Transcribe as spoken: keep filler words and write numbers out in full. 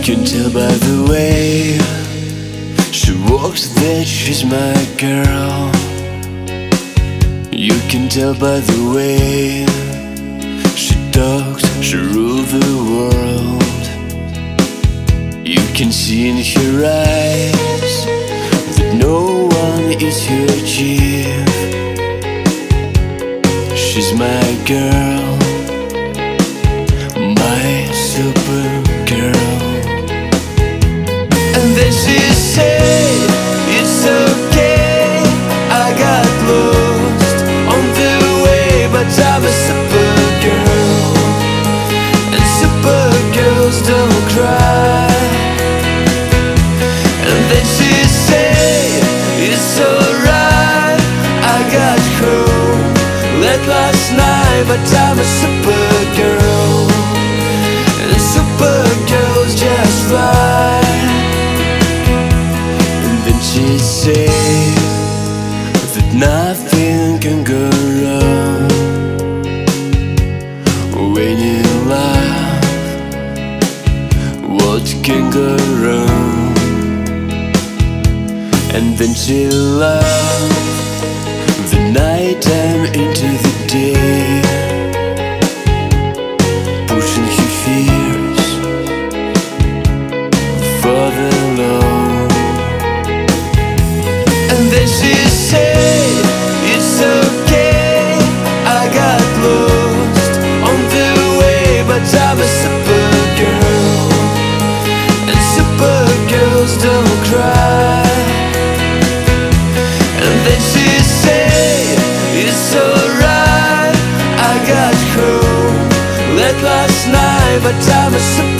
can tell by the way she walks that she's my girl. You can tell by the way she talks, she rules the world. You can see in her eyes that no one is her chief. She's my girl, my supergirl. And then she said, it's okay, I got lost on the way, but I'm a supergirl, and supergirls don't cry. And then she said, it's alright, I got home late last night, but I'm a supergirl, and supergirls just fine. And then she said that nothing can go wrong when you love. What can go wrong? And then she loved the night time into the day, pushing her fears further along. And then she said, it's okay, I got lost on the way, but I'm a supergirl, and supergirls don't cry. And then she said, it's alright, I got home late last night, but I'm a supergirl,